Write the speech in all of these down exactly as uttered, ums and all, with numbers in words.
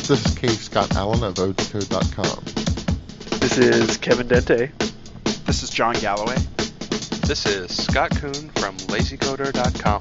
This is K. Scott Allen of O Decode dot com. This is Kevin Dente. This is John Galloway. This is Scott Kuhn from Lazy Coder dot com.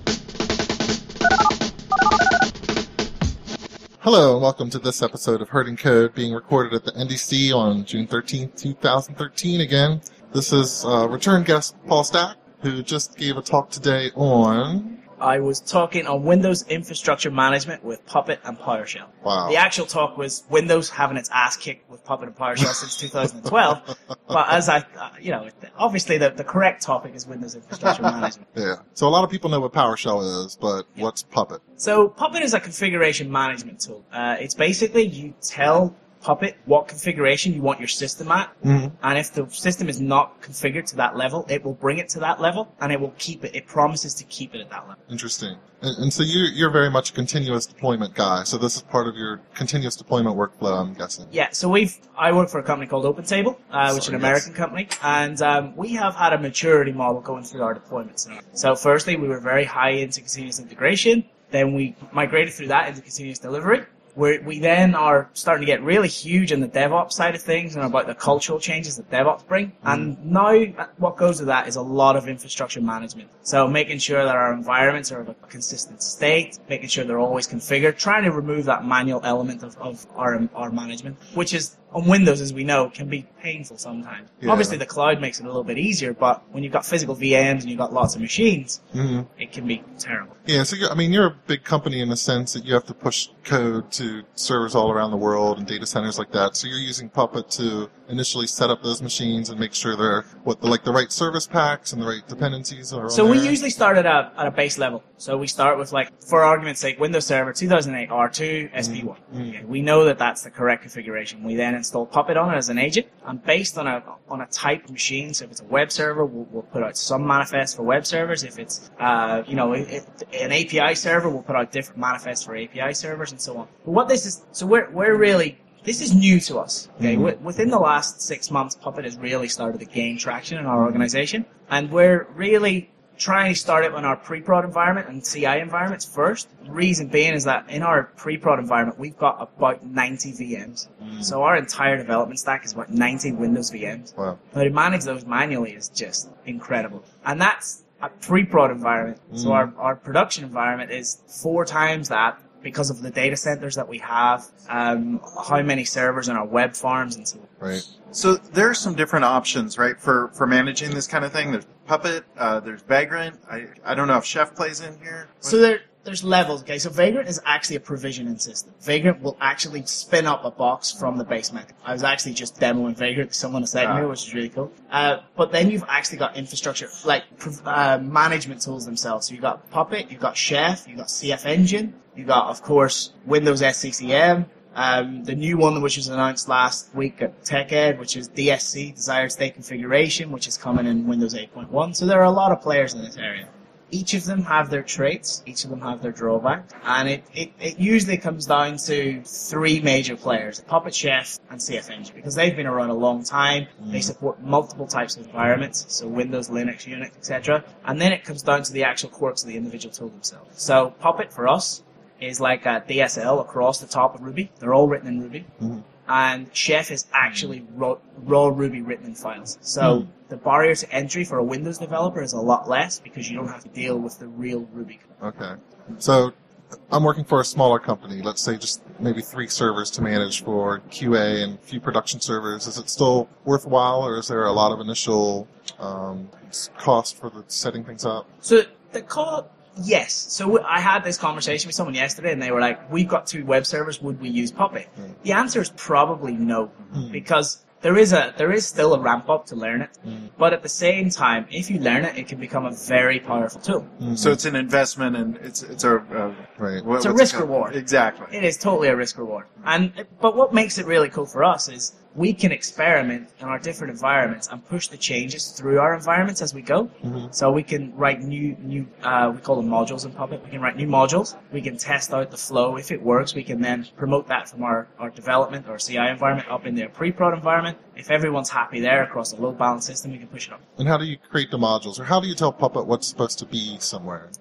Hello, and welcome to this episode of Herding Code, being recorded at the N D C on June thirteenth, twenty thirteen again. This is uh, return guest Paul Stack, who just gave a talk today on... I was talking on Windows infrastructure management with Puppet and PowerShell. Wow. The actual talk was Windows having its ass kicked with Puppet and PowerShell since two thousand twelve. But as I, uh, you know, obviously the, the correct topic is Windows infrastructure management. Yeah. So a lot of people know what PowerShell is, but Yeah. what's Puppet? So Puppet is a configuration management tool. Uh, it's basically you tell Puppet what configuration you want your system at, Mm-hmm. and if the system is not configured to that level, it will bring it to that level, and it will keep it. It promises to keep it at that level. Interesting. And, and so you, you're very much a continuous deployment guy, so this is part of your continuous deployment workflow, I'm guessing. Yeah, so we've, I work for a company called OpenTable, uh, which is Sorry, an American yes. company, and um, we have had a maturity model going through our deployments. So firstly, we were very high into continuous integration, then we migrated through that into continuous delivery. We're, we then are starting to get really huge on the DevOps side of things and about the cultural changes that DevOps bring. Mm. And now what goes with that is a lot of infrastructure management. So making sure that our environments are of a consistent state, making sure they're always configured, trying to remove that manual element of, of our, our management, which is on Windows, as we know, can be painful sometimes. Yeah. Obviously, the cloud makes it a little bit easier, but when you've got physical V Ms and you've got lots of machines, Mm-hmm. it can be terrible. Yeah, so you're, I mean, you're a big company in the sense that you have to push code to servers all around the world and data centers like that. So you're using Puppet to initially set up those machines and make sure they're what the, like the right service packs and the right dependencies are. So on we there. usually start at a at a base level. So we start with, like, for argument's sake, Windows Server two thousand eight R two S P one. Mm. Okay, we know that that's the correct configuration. We then install Puppet on it as an agent, and based on a on a type of machine. So if it's a web server, we'll, we'll put out some manifests for web servers. If it's uh, you know it, it, an A P I server, we'll put out different manifests for A P I servers and so on. But what this is, so we're we're really this is new to us. Okay, Mm-hmm. within the last six months, Puppet has really started to gain traction in our organization, and we're really trying to start it in our pre-prod environment and C I environments first. The reason being is that in our pre-prod environment, we've got about ninety V Ms. Mm. So our entire development stack is about ninety Windows V Ms. Wow. Now, to manage those manually is just incredible. And that's a pre-prod environment. Mm. So our, our production environment is four times that because of the data centers that we have, um, how many servers in our web farms and so on. Right. So there are some different options, right, for, for managing this kind of thing. There's Puppet, uh, there's Vagrant. I I don't know if Chef plays in here. So there, there's levels, okay? So Vagrant is actually a provisioning system. Vagrant will actually spin up a box from the base method. I was actually just demoing Vagrant to someone a second ago, which is really cool. Uh, but then you've actually got infrastructure, like uh, management tools themselves. So you've got Puppet, you've got Chef, you've got C F Engine, you've got, of course, Windows S C C M, um, the new one which was announced last week at TechEd, which is D S C, Desired State Configuration, which is coming in Windows eight point one. So there are a lot of players in this area. Each of them have their traits, each of them have their drawbacks, and it, it, it usually comes down to three major players, Puppet, Chef, and C F Engine, because they've been around a long time. Mm. They support multiple types of environments, so Windows, Linux, Unix, et cetera. And then it comes down to the actual quirks of the individual tool themselves. So Puppet, for us, is like a D S L across the top of Ruby. They're all written in Ruby. Mm. And Chef is actually raw, raw Ruby written in files. So mm. the barrier to entry for a Windows developer is a lot less because you don't have to deal with the real Ruby code. Okay. So I'm working for a smaller company, let's say just maybe three servers to manage for Q A and a few production servers. Is it still worthwhile, or is there a lot of initial um, cost for the setting things up? So the cost... Yes. So I had this conversation with someone yesterday, and they were like, we've got two web servers, would we use Puppet? Mm. The answer is probably no, mm. because there is a there is still a ramp up to learn it. Mm. But at the same time, if you learn it, it can become a very powerful tool. Mm-hmm. So it's an investment, and it's it's a uh, right. What, it's a risk reward. Exactly. It is totally a risk reward. And but what makes it really cool for us is we can experiment in our different environments and push the changes through our environments as we go. Mm-hmm. So we can write new, new uh, we call them modules in Puppet. We can write new modules. We can test out the flow. If it works, we can then promote that from our, our development or C I environment up in their pre-prod environment. If everyone's happy there across a load balance system, we can push it up. And how do you create the modules? Or how do you tell Puppet what's supposed to be somewhere?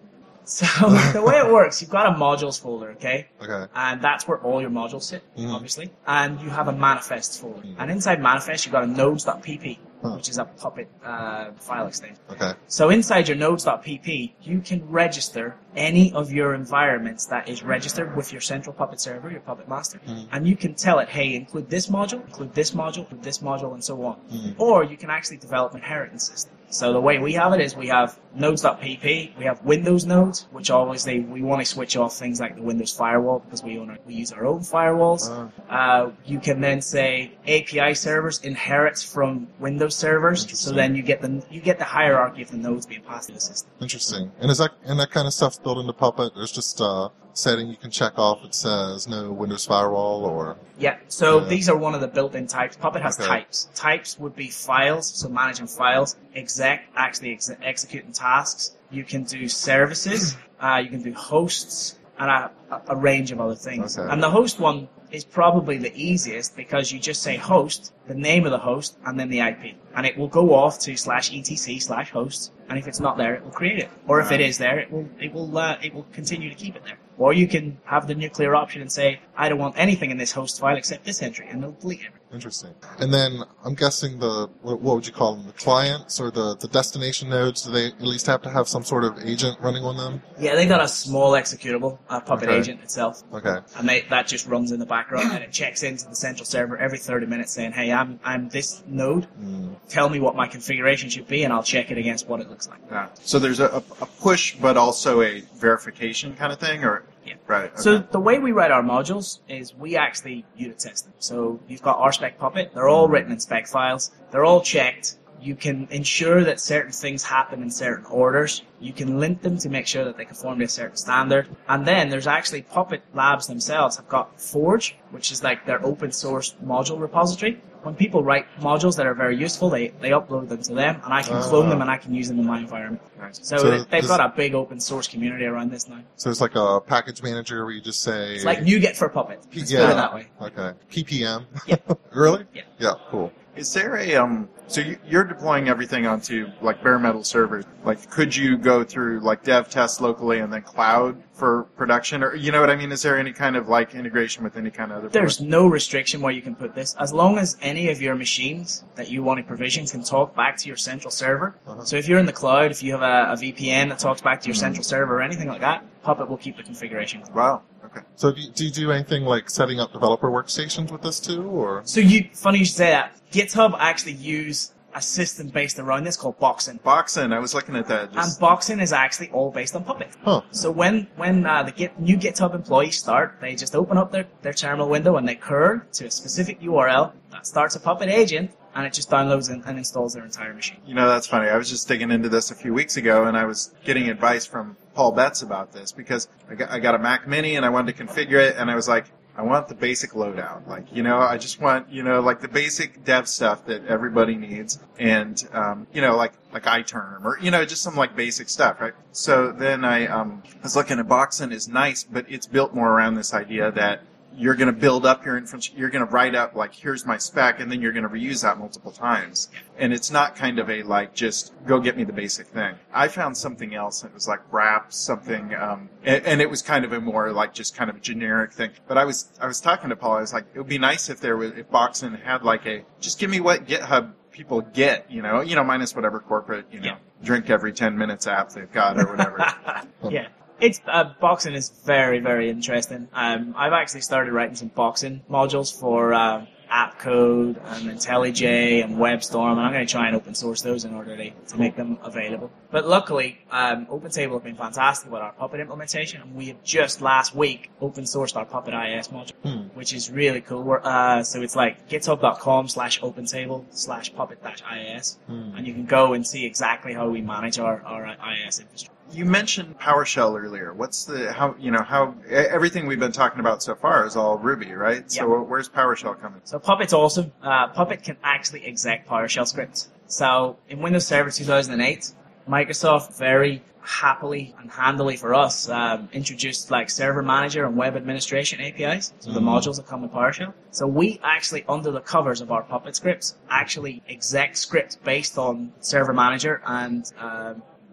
So the way it works, you've got a modules folder, okay? Okay. And that's where all your modules sit, Mhm. obviously. And you have a manifests folder. Mhm. And inside manifest, you've got a nodes.pp, Huh. which is a Puppet uh, file extension. Okay. So inside your nodes.pp, you can register any of your environments that is registered with your central Puppet server, your Puppet master. Mhm. And you can tell it, hey, include this module, include this module, include this module, and so on. Mhm. Or you can actually develop an inheritance system. So the way we have it is we have nodes.pp, we have Windows nodes, which obviously we want to switch off things like the Windows firewall because we own our, we use our own firewalls. Uh, Uh, you can then say A P I servers inherits from Windows servers, so Interesting. then you get the you get the hierarchy of the nodes being passed to the system. interesting. And is that and that kind of stuff's built into Puppet? There's just a setting you can check off that says no Windows firewall or. Yeah, so Yeah. these are one of the built-in types. Puppet has Okay. types. Types would be files, so managing files. Exec, actually ex- executing tasks. You can do services. Uh, you can do hosts, and a, a, a range of other things. Okay. And the host one is probably the easiest because you just say host, the name of the host, and then the I P. And it will go off to slash etc slash hosts, and if it's not there, it will create it. Or if it is there, it will it will uh, it will continue to keep it there. Or you can have the nuclear option and say, I don't want anything in this host file except this entry, and it'll delete it. Interesting. And then I'm guessing the what, what would you call them? The clients or the the destination nodes? Do they at least have to have some sort of agent running on them? Yeah, they got a small executable, a Puppet Okay. agent itself, Okay. and they, that just runs in the background, and it checks into the central server every thirty minutes saying, hey, I'm I'm this node, Mm. tell me what my configuration should be, and I'll check it against what it looks like. Yeah. So there's a, a push, but also a verification kind of thing, or Yeah. right? Okay. So the way we write our modules is we actually unit test them. So you've got R spec Puppet. They're all written in spec files. They're all checked. You can ensure that certain things happen in certain orders. You can link them to make sure that they conform to a certain standard. And then there's actually Puppet Labs themselves have got Forge, which is like their open source module repository. When people write modules that are very useful, they, they upload them to them, and I can clone Ah. them and I can use them in my environment. Nice. So, So they- they've this- got a big open source community around this now. So it's like a package manager where you just say. It's like NuGet for Puppet. Let's put Yeah. it that way. Okay. P P M. Yeah. Really? Yeah. Yeah. Cool. Is there a um? So you, you're deploying everything onto like bare metal servers. Like, could you go through like dev tests locally and then cloud for production, or you know what I mean? Is there any kind of like integration with any kind of other? There's no restriction where you can put this, as long as any of your machines that you want to provision can talk back to your central server. Uh-huh. So if you're in the cloud, if you have a, a V P N that talks back to your Mhm. central server or anything like that, Puppet will keep the configuration. Wow. Okay. So do you, do you do anything like setting up developer workstations with this too, or? So you, funny you should say that. GitHub actually use a system based around this called Boxin. Boxin. I was looking at that. And Just, Boxin is actually all based on Puppet. Huh. So when when uh, the Git, new GitHub employees start, they just open up their, their terminal window and they curl to a specific U R L that starts a Puppet agent, and it just downloads and, and installs their entire machine. you know, that's funny. I was just digging into this a few weeks ago, and I was getting advice from Paul Betts about this because I got, I got a Mac Mini and I wanted to configure it, and I was like, I want the basic loadout. Like, you know, I just want, you know, like the basic dev stuff that everybody needs, and um, you know, like like iTerm or you know, just some like basic stuff, right? So then I um, was looking at Boxin is nice, but it's built more around this idea that you're going to build up your infrastructure, you're going to write up, like, here's my spec, and then you're going to reuse that multiple times. And it's not kind of a, like, just go get me the basic thing. I found something else, and it was like wrap something, um, and, and it was kind of a more, like, just kind of a generic thing. But I was, I was talking to Paul, I was like, it would be nice if there was, if Boxin had, like, a, just give me what GitHub people get, you know, you know, minus whatever corporate, you know, Yeah. drink every ten minutes app they've got or whatever. Yeah. It's uh, Boxin is very, very interesting. Um, I've actually started writing some Boxin modules for um, AppCode and IntelliJ and WebStorm, and I'm going to try and open source those in order to, to make them available. But luckily, um, OpenTable have been fantastic with our Puppet implementation, and we have just last week open sourced our Puppet I I S module, Hmm. which is really cool. We're, uh, so it's like github.com slash OpenTable slash Puppet dash I I S, Hmm. and you can go and see exactly how we manage our, our I I S infrastructure. You mentioned PowerShell earlier. What's the how you know how e- everything we've been talking about so far is all Ruby, right? So where's PowerShell coming? So Puppet's awesome. Uh, Puppet can actually exec PowerShell scripts. So in Windows Server two thousand eight, Microsoft very happily and handily for us um, introduced like Server Manager and Web Administration A P Is, so the Mhm. modules that come with PowerShell. So we actually, under the covers of our Puppet scripts, actually exec scripts based on Server Manager and um,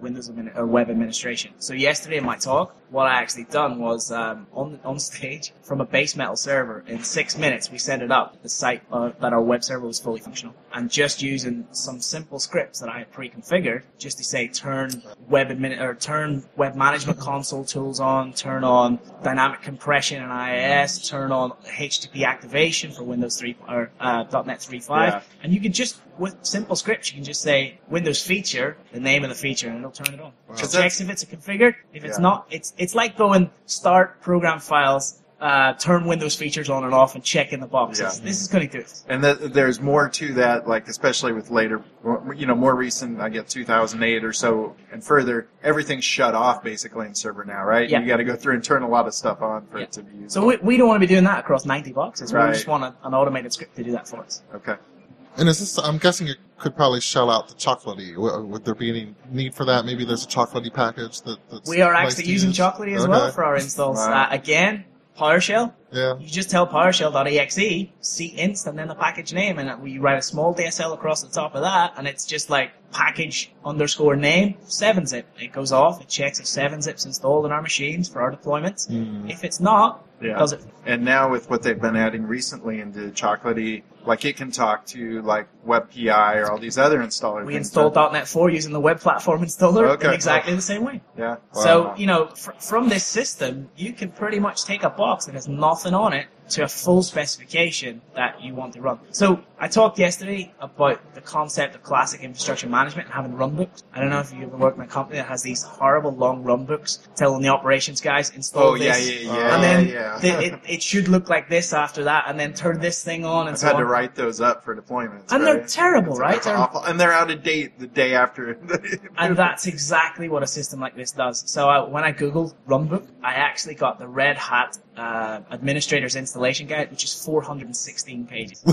Windows admin- or web administration. So yesterday in my talk, what I actually done was um, on on stage from a base metal server in six minutes we set it up the site uh, that our web server was fully functional, and just using some simple scripts that I had pre-configured just to say turn web admin or turn web management console tools on, turn on dynamic compression in I I S, turn on H T T P activation for Windows three or uh, .NET three point five, Yeah. and you can just with simple scripts you can just say Windows feature, the name of the feature, and it'll turn it on. Wow. It checks if it's configured. If it's Yeah. not, it's it's like going start program files, uh, turn Windows features on and off, and check in the boxes. Yeah. This is going to do it. And that, there's more to that, like especially with later, you know, more recent. I get two thousand eight or so and further. Everything's shut off basically in server now, right? Yeah. You got to go through and turn a lot of stuff on for Yeah. it to be used. So we, we don't want to be doing that across ninety boxes. Right. We just want a, an automated script to do that for us. Okay. And is this? I'm guessing you could probably shell out the Chocolatey. W- Would there be any need for that? Maybe there's a Chocolatey package that. That's We are nice actually to using use? Chocolatey as Okay. well for our installs. Wow. Uh, again, PowerShell. Yeah. You just tell PowerShell.exe, cinst, and then the package name, and we write a small D S L across the top of that, and it's just like package underscore name seven zip. It goes off, it checks if seven zip's installed in our machines for our deployments. Mm. If it's not, Yeah. it does it. And now with what they've been adding recently into Chocolatey, like it can talk to like WebPI or all these other installer We things. installed .NET four using the web platform installer Okay. in exactly the same way. Yeah. So, Wow. you know, fr- from this system, you can pretty much take a box that has nothing on it to a full specification that you want to run. So, I talked yesterday about the concept of classic infrastructure management and having runbooks. I don't know if you've ever worked in a company that has these horrible long runbooks telling the operations guys, install Oh yeah, this. yeah, yeah, And then yeah. the- it, it should look like this after that, and then turn this thing on and I've so had on. to write those up for deployments. And they're right? terrible, It's right? They're- awful. And they're out of date the day after. And that's exactly what a system like this does. So I, when I googled runbook, I actually got the Red Hat uh, Administrator's Installation Guide, which is four hundred sixteen pages.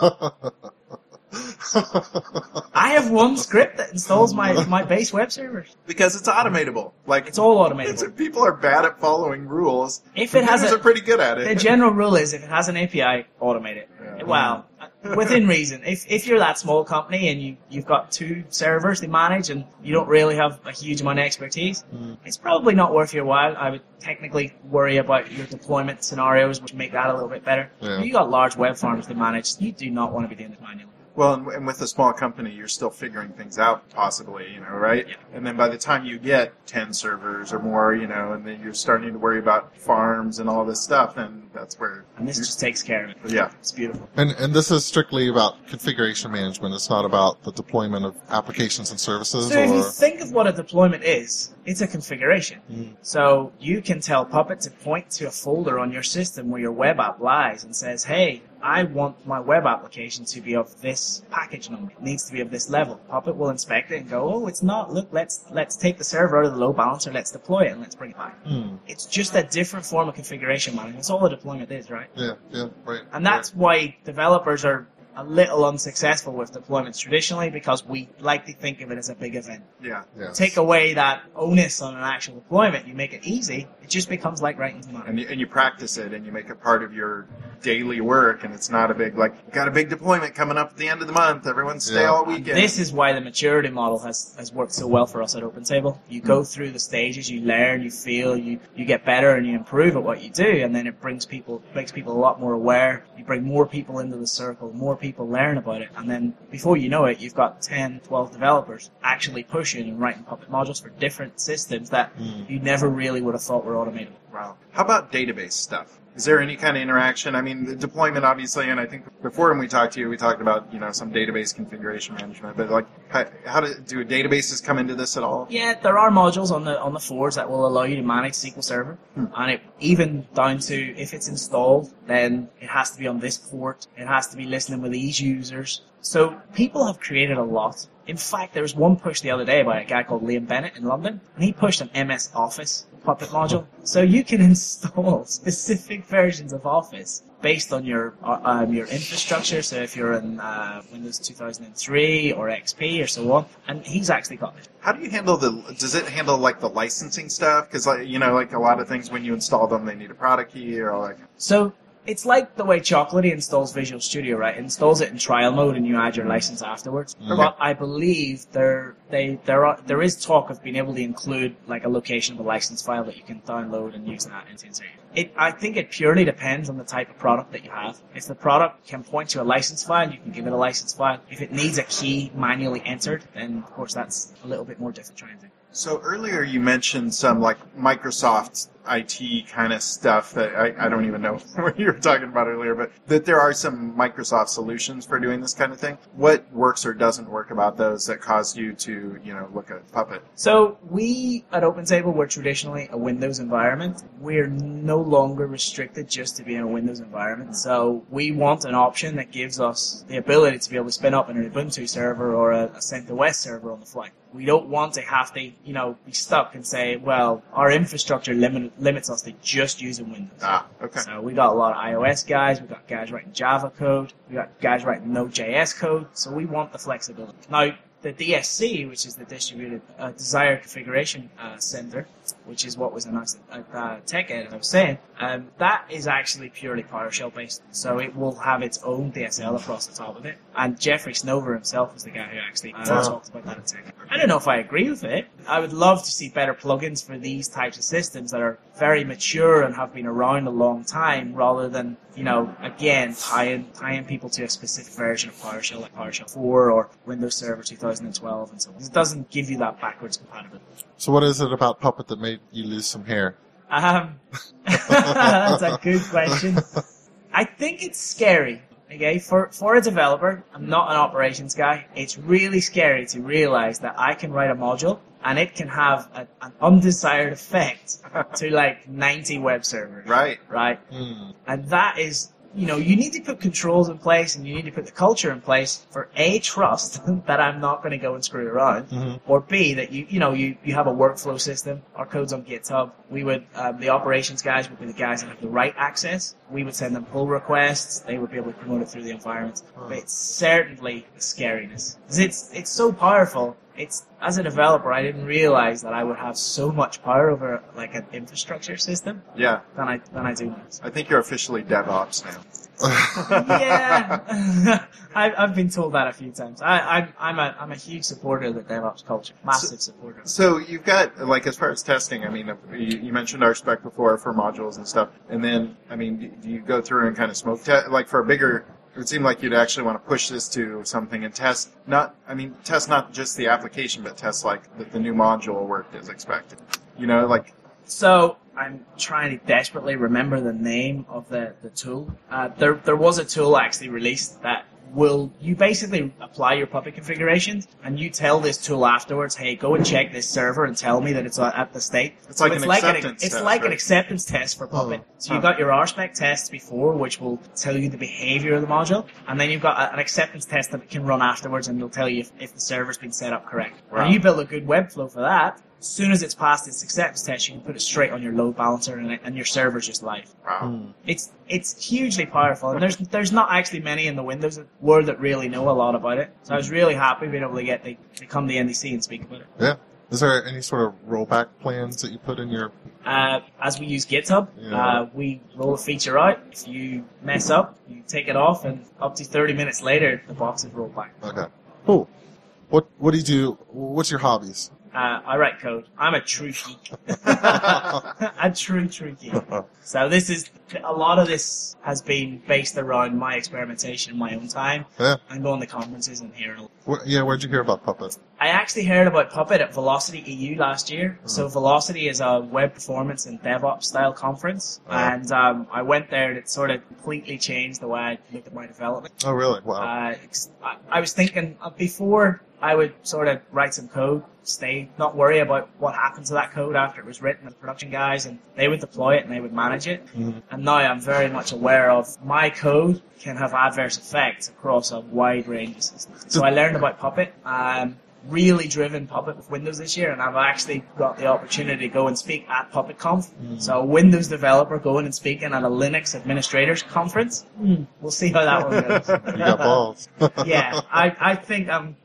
I have one script that installs my, my base web servers. because it's automatable. Like It's all it's, automated. people are bad at following rules. If it has Computers a- are pretty good at The it. general rule is if it has an A P I, automate it. Yeah. Well, within reason. If if you're that small company and you, you've got two servers to manage and you don't really have a huge amount of expertise, Mm. it's probably not worth your while. I would technically worry about your deployment scenarios, which make that a little bit better. Yeah. If you got large web farms to manage, you do not want to be doing this manually. Well, and, and with a small company, you're still figuring things out, possibly, you know, right? Yeah. And then by the time you get ten servers or more, you know, and then you're starting to worry about farms and all this stuff, then that's where. And this just takes care of it. Yeah. It's beautiful. And and this is strictly about configuration management. It's not about the deployment of applications and services. So if you or think of what a deployment is, it's a configuration. Mm. So you can tell Puppet to point to a folder on your system where your web app lies and says, hey, I want my web application to be of this package number. It needs to be of this level. Puppet will inspect it and go, oh, it's not. Look, let's let's take the server out of the load balancer, let's deploy it, and let's bring it back. Mm. It's just a different form of configuration management. That's all a deployment is, right? Yeah, yeah, right. And that's why developers are a little unsuccessful with deployments traditionally, because we like to think of it as a big event. Yeah. right. Yes. Take away that onus on an actual deployment, you make it easy, it just becomes like writing command. And you, and you practice it and you make it part of your daily work, and it's not a big, like, got a big deployment coming up at the end of the month, everyone stay Yeah. all weekend. This is why the maturity model has, has worked so well for us at OpenTable. You go through the stages, you learn, you feel, you, you get better, and you improve at what you do, and then it brings people makes people a lot more aware. You bring more people into the circle, more people learn about it, and then before you know it, you've got ten, twelve developers actually pushing and writing Puppet modules for different systems that Mm. you never really would have thought were automated. Wow. How about database stuff? Is there any kind of interaction? I mean, the deployment, obviously, and I think before when we talked to you, we talked about, you know, some database configuration management, but like, how, how do, do databases come into this at all? Yeah, there are modules on the on the Forge that will allow you to manage S Q L Server, and it even down to if it's installed, then it has to be on this port. It has to be listening with these users. So people have created a lot. In fact, there was one push the other day by a guy called Liam Bennett in London, and he pushed an M S Office Puppet module. So you can install specific versions of Office based on your uh, um, your infrastructure. So if you're in uh, Windows two thousand three or X P or so on, and he's actually got it. How do you handle the, does it handle like the licensing stuff? Because, like, you know, like a lot of things when you install them, they need a product key or like, So it's like the way Chocolatey installs Visual Studio, right? It installs it in trial mode and you add your license afterwards. Okay. But I believe there they there are there is talk of being able to include like a location of a license file that you can download and use that into insert. It I think it purely depends on the type of product that you have. If the product can point to a license file, you can give it a license file. If it needs a key manually entered, then of course that's a little bit more different trying to do. So earlier you mentioned some like Microsoft I T kind of stuff that I, I don't even know what you were talking about earlier, but that there are some Microsoft solutions for doing this kind of thing. What works or doesn't work about those that caused you to, you know, look at Puppet? So we at OpenTable were traditionally a Windows environment. We're no longer restricted just to being a Windows environment. So we want an option that gives us the ability to be able to spin up an Ubuntu server or a, a CentOS server on the fly. We don't want to have to, you know, be stuck and say, well, our infrastructure limit, limits us to just using Windows. Ah, okay. So we got a lot of iOS guys, we got guys writing Java code, we got guys writing Node.js code, so we want the flexibility. Now, the D S C, which is the Distributed uh, Desired Configuration uh, Center, which is what was announced at uh, TechEd, as I was saying, um, that is actually purely PowerShell based. So it will have its own D S L across the top of it. And Jeffrey Snover himself was the guy who actually uh, Wow. talked about that at TechEd. I don't know if I agree with it. I would love to see better plugins for these types of systems that are very mature and have been around a long time, rather than, you know, again, tying, tying people to a specific version of PowerShell, like PowerShell four or Windows Server two thousand twelve and so on. It doesn't give you that backwards compatibility. So what is it about Puppet that made you lose some hair? Um, that's a good question. I think it's scary. Okay, for for a developer, I'm not an operations guy. It's really scary to realize that I can write a module and it can have a, an undesired effect to like ninety web servers. Right. Right. Hmm. And that is, you know, you need to put controls in place and you need to put the culture in place for A, trust that I'm not going to go and screw around, Mhm. or B, that you, you know, you, you have a workflow system. Our code's on GitHub. We would, um, the operations guys would be the guys that have the right access. We would send them pull requests. They would be able to promote it through the environment. But it's certainly the scariness. 'Cause it's, it's so powerful. It's, as a developer, I didn't realize that I would have so much power over like an infrastructure system Yeah. than I, than I do now. I think you're officially DevOps now. Yeah, I've, I've been told that a few times. I, I'm I'm a I'm a huge supporter of the DevOps culture, massive supporter. So you've got, like, as far as testing, I mean, you, you mentioned our spec before for modules and stuff, and then, I mean, do you go through and kind of smoke test, like for a bigger, it would seem like you'd actually want to push this to something and test, not, I mean, test not just the application, but test, like, that the new module worked as expected. You know, like, So I'm trying to desperately remember the name of the the tool. Uh, there there was a tool actually released that will, you basically apply your Puppet configurations and you tell this tool afterwards, hey, go and check this server and tell me that it's at the state. It's So like an acceptance It's test, like an right? acceptance test for Puppet. Oh. So you've Huh. got your R spec tests before, which will tell you the behavior of the module, and then you've got a- an acceptance test that it can run afterwards and it'll tell you if, if the server's been set up correct. Wow. And you build a good webflow for that. As soon as it's passed its acceptance test, you can put it straight on your load balancer, and, it, and your server's just live. wow. Hmm. It's it's hugely powerful, and there's there's not actually many in the Windows world that really know a lot about it. So I was really happy being able to get they, they come to N D C and speak about it. Yeah. Is there any sort of rollback plans that you put in your? Uh, as we use GitHub, Yeah. uh, we roll a feature out. If you mess up, you take it off, and up to thirty minutes later, the box is rolled back. Okay. Cool. What What do you do? What's your hobbies? Uh, I write code. I'm a true geek. a true, true geek. So this is, a lot of this has been based around my experimentation in my own time. Yeah. And going to conferences and hearing a lot. Where, yeah. Where'd you hear about Puppet? I actually heard about Puppet at Velocity E U last year. Hmm. So Velocity is a web performance and DevOps style conference. Oh. And um, I went there and it sort of completely changed the way I looked at my development. Oh, really? Wow. Uh, ex- I, I was thinking uh, before I would sort of write some code, stay, not worry about what happened to that code after it was written, the production guys, and they would deploy it and they would manage it. Mhm. And now I'm very much aware of my code can have adverse effects across a wide range of systems. So I learned about Puppet. Um, really driven Puppet with Windows this year, and I've actually got the opportunity to go and speak at PuppetConf. Mm. So a Windows developer going and speaking at a Linux administrators conference. Mm, we'll see how that one goes. You got balls. Yeah, I, I think I'm, I'm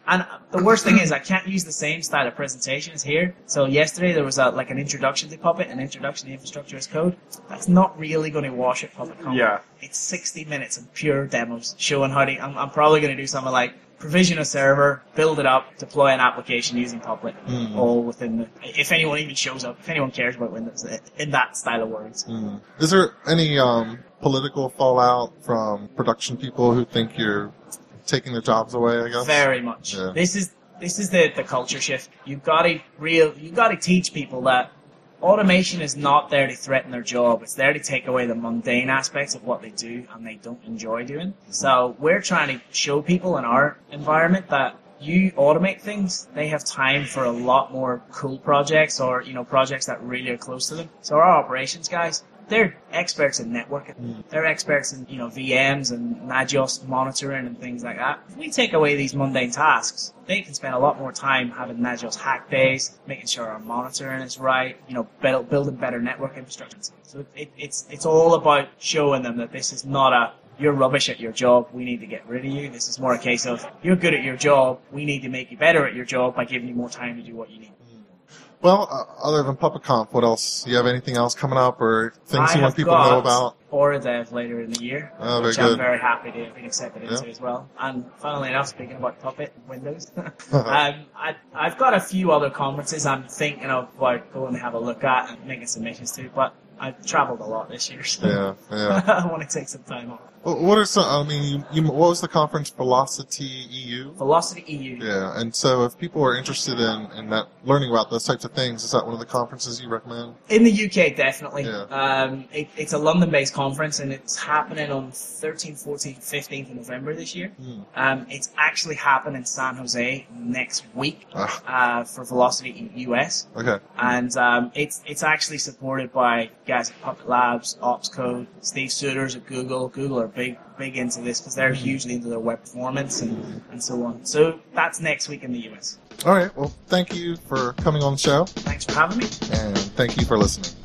And the worst thing is I can't use the same style of presentation as here. So yesterday there was a, like an introduction to Puppet, an introduction to infrastructure as code. That's not really going to wash at PuppetCon. Yeah. It's sixty minutes of pure demos showing how to, I'm, I'm probably going to do something like provision a server, build it up, deploy an application using Puppet, Mm. all within the, if anyone even shows up, if anyone cares about Windows, in that style of words. Mm. Is there any um, political fallout from production people who think you're taking their jobs away, I guess? Very much. Yeah. This is this is the, the culture shift. You've got to real you got to teach people that automation is not there to threaten their job. It's there to take away the mundane aspects of what they do and they don't enjoy doing. So we're trying to show people in our environment that you automate things, they have time for a lot more cool projects or, you know, projects that really are close to them. So our operations guys, they're experts in networking. Mm. They're experts in, you know, V Ms and Nagios monitoring and things like that. If we take away these mundane tasks, they can spend a lot more time having Nagios hack days, making sure our monitoring is right, you know, build, building better network infrastructure. So it, it's it's all about showing them that this is not a you're rubbish at your job, we need to get rid of you. This is more a case of you're good at your job, we need to make you better at your job by giving you more time to do what you need. Well, uh, other than PuppetConf, what else? Do you have anything else coming up or things I you want have people to know got about? Aura Dev later in the year, Oh, very which good. I'm very happy to have been accepted into Yeah. as well. And funnily enough, speaking about Puppet and Windows, um, I, I've got a few other conferences I'm thinking of about going to have a look at and making submissions to, but I've traveled a lot this year, so Yeah, yeah. I want to take some time off. Well, what are some, I mean, you, you, what was the conference? Velocity E U? Velocity E U. Yeah, and so if people are interested in, in that, learning about those types of things, is that one of the conferences you recommend? In the U K, definitely. Yeah. Um, it, it's a London-based conference, and it's happening on thirteenth, fourteenth, fifteenth of November this year. Hmm. Um, it's actually happening in San Jose next week Ah, uh, for Velocity U S. okay. And um, it's it's actually supported by guys at Puppet Labs, Opscode, Steve Souters at Google. Google are big big into this because they're hugely into their web performance and, and so on. So that's next week in the U S. All right. Well, thank you for coming on the show, Thanks for having me. and thank you for listening.